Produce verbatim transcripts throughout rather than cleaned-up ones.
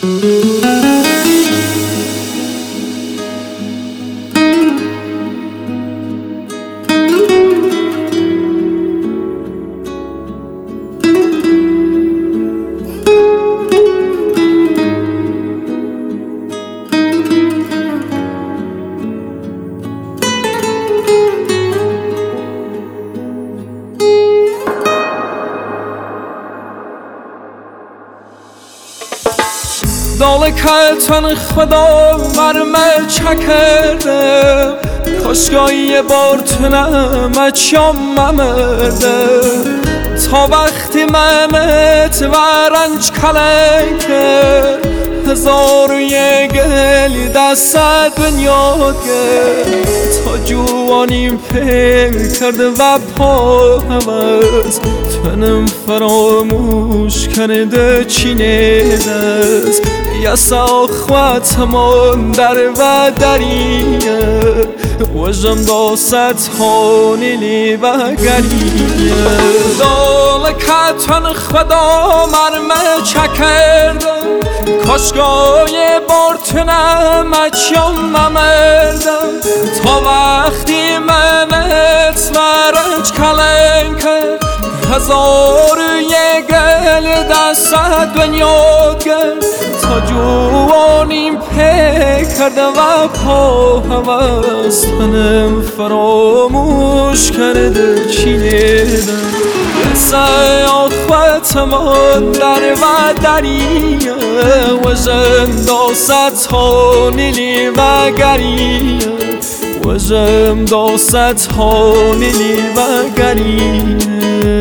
داله کلتن خدا مرمه چکرده کاشگاه یه بار تنم اچام ممرده تا وقتی منت ورنج کلنکه هزار و یه گلی دستت بنیاد گرد تا جوانیم پیر کرده و پا هوز تنم فراموش کرده چینه دست یا ساخوات همون در و دریه وجم داست خانیلی و گریه دال کتن خدا مرمه چکردم کاشگاه بار تنم اچام ممردم تا وقتی منت ورنج کلن کرد هزار یه گل دستت بنیاد کرد تا جوانیم پی کرده و پا هوس تنم فراموش کرده چینیدم یه سیاه خواهتمان در و دریه و زنداست خانیلی و گریه و زنداست خانیلی و گریه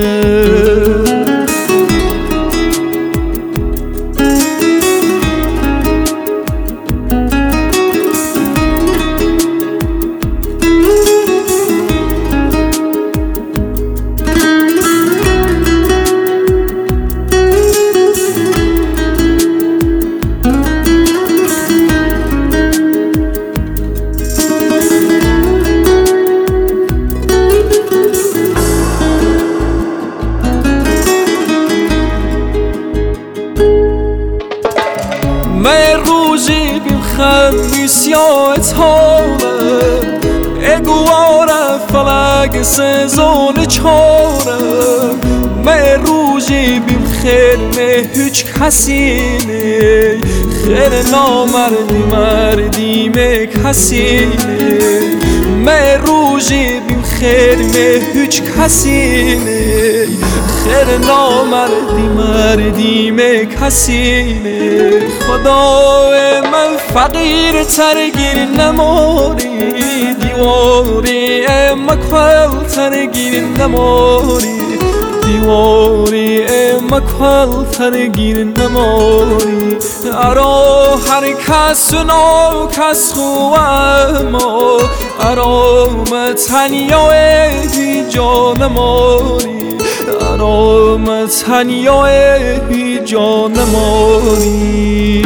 روزی بیم خمیس یا اتاره اگواره فلق سزون چاره من روزی بیم خیر نه هیچ کسی نه خیر نامردی مردی می کسی نه من روزی بیم خیر نه هیچ کسی نه خیر نامردی مردی می کسی نه خدای من فقیر ترگیر نماری دیواری مکفل ترگیر نماری دیواری مکفل ترگیر نماری ارا هر کس نو کس خواه ما ارام تنیای جان ماری ارام تنیای جان ماری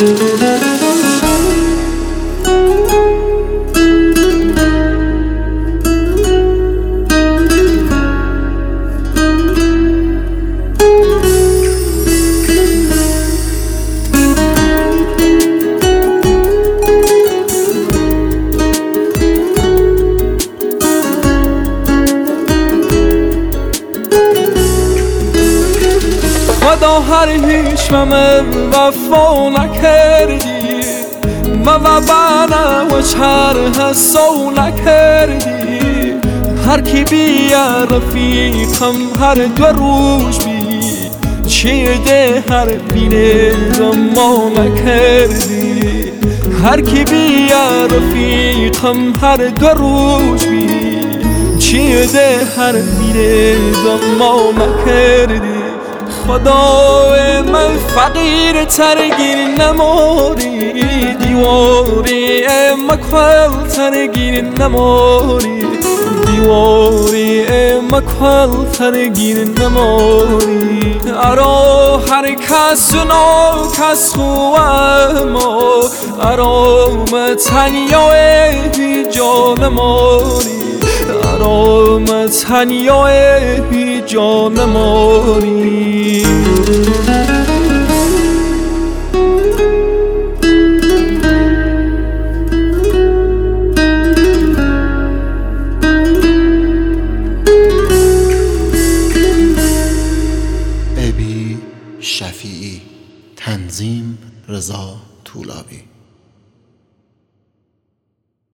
خدا هر هیچ من وفا نکردی من و بنا و چر حسو نکردی هر کی بیا رفیقم هر دو روز بی چیه ده هر بینه ما نکردی هر کی بیا رفیقم هر دو روز بی چیه ده هر بینه ما نکردی خدای من فقیر ترگیر نماری دیواری مکفل ترگیر نماری دیواری مکفل ترگیر نماری ارا هر کس نو کس خواه ما ارام تنیای جان ماری ارام تنیای جان ماری تنظیم رضا طولابی.